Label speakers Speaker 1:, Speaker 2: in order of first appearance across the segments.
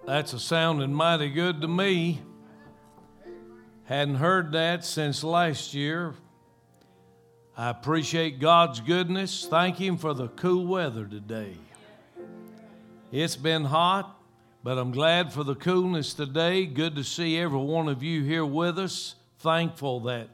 Speaker 1: That's a sounding mighty good to me. Hadn't heard that since last year. I appreciate God's goodness. Thank Him for the cool weather today. It's been hot, but I'm glad for the coolness today. Good to see every one of you here with us. Thankful that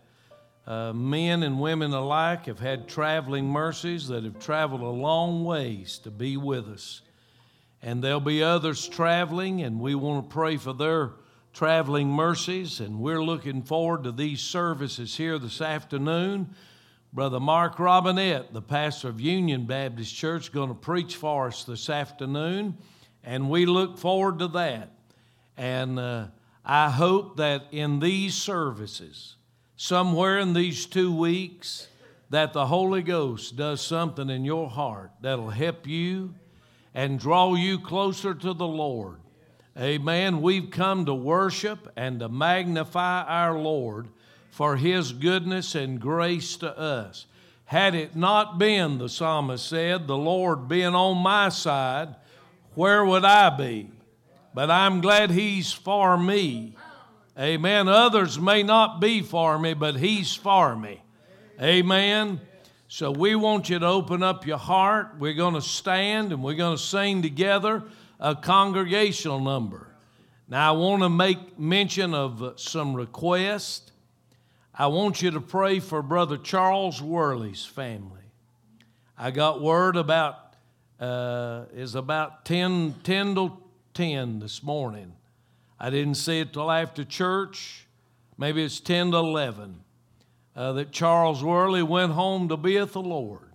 Speaker 1: men and women alike have had traveling mercies that have traveled a long ways to be with us. And there'll be others traveling, and we want to pray for their traveling mercies. And we're looking forward to these services here this afternoon. Brother Mark Robinette, the pastor of Union Baptist Church, is going to preach for us this afternoon, and we look forward to that. And I hope that in these services, somewhere in these 2 weeks, that the Holy Ghost does something in your heart that'll help you and draw you closer to the Lord. Amen. We've come to worship and to magnify our Lord for His goodness and grace to us. Had it not been, the psalmist said, the Lord being on my side, where would I be? But I'm glad He's for me. Amen. Others may not be for me, but He's for me. Amen. So we want you to open up your heart. We're going to stand and we're going to sing together a congregational number. Now I want to make mention of some requests. I want you to pray for Brother Charles Worley's family. I got word about, is about 10 to 10 this morning. I didn't see it till after church. Maybe it's 10 to 11. That Charles Worley went home to be with the Lord.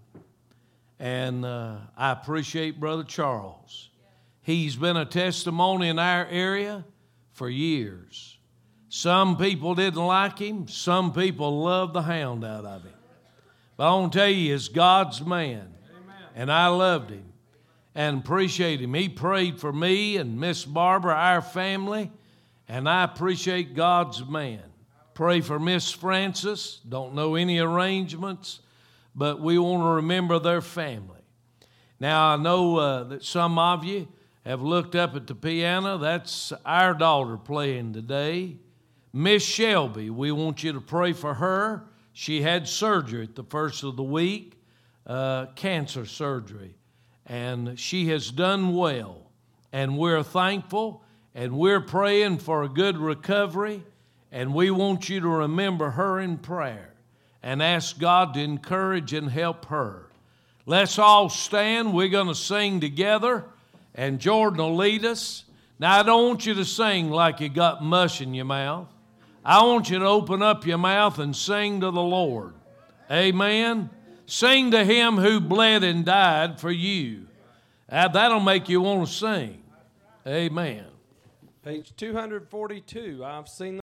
Speaker 1: And I appreciate Brother Charles. He's been a testimony in our area for years. Some people didn't like him. Some people loved the hound out of him. But I want to tell you, he's God's man. Amen. And I loved him and appreciate him. He prayed for me and Miss Barbara, our family, and I appreciate God's man. Pray for Miss Francis. Don't know any arrangements, but we want to remember their family. Now, I know that some of you have looked up at the piano. That's our daughter playing today. Miss Shelby, we want you to pray for her. She had surgery at the first of the week, cancer surgery, and she has done well. And we're thankful, and we're praying for a good recovery. And we want you to remember her in prayer and ask God to encourage and help her. Let's all stand. We're going to sing together, and Jordan will lead us. Now, I don't want you to sing like you got mush in your mouth. I want you to open up your mouth and sing to the Lord. Amen. Sing to Him who bled and died for you. That'll make you want to sing. Amen.
Speaker 2: Page 242, I've seen